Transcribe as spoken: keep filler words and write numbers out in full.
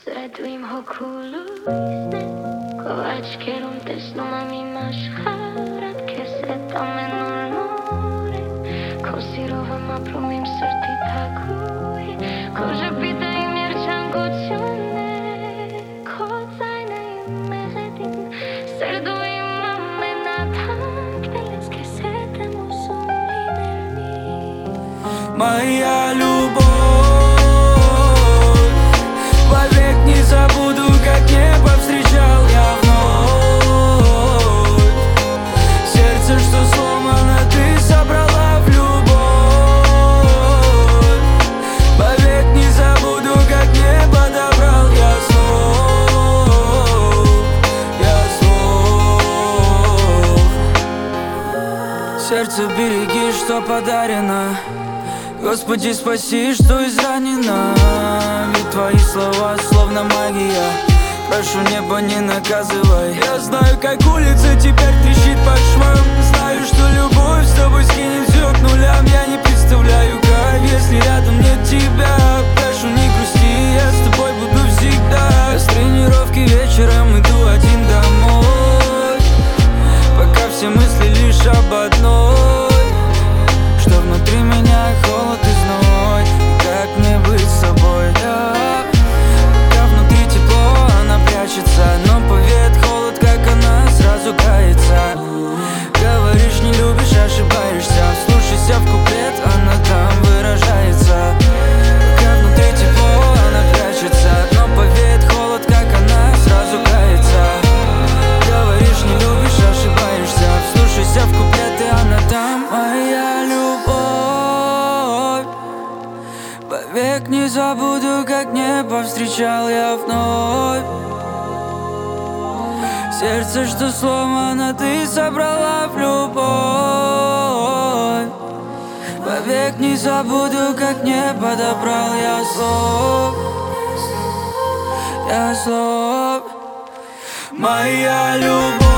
Sre твоим okulului Coaci che rompes nu m-am imaginat Che se tame non more Kosirova ma promim srti takui Kože pita im jer čangoćone Ko zajna im mezetin Srdu imam me na tank Deles che se temo son linerni Моя любовь, вовек не забуду, как небо встречал я вновь. Сердце, что сломано, ты собрала в любовь. Вовек не забуду, как небо добрал я слов, я слов. Сердце береги, что подарено. Господи, спаси, что изранено. Ведь твои слова словно магия. Прошу, небо, не наказывай. Я знаю, как улица теперь трещит по швам. Знаю, что любовь с тобой скинет все к нулям. Я не представляю, как, если рядом нет тебя. Прошу, не грусти, я с тобой буду всегда. Я с тренировки вечером иду один домой. Пока все мысли лишь об одной, что внутри меня холод и зной. И как мне быть с собой? Я, пока внутри тепло, она прячется. Но повеет холод, как она сразу кается. Говоришь, не любишь, ошибаешься. Вслушайся в куплет, она там выражается. Пока внутри тепло, она прячется. Но повеет холод, как она сразу кается. Говоришь, не любишь, ошибаешься. Вслушайся в куплеты, она там. Моя любовь, вовек не забуду, как небо встречал я вновь. Сердце, что сломано, ты собрала в любовь. Вовек не забуду, как небо добрал я слов, я слов. Моя любовь.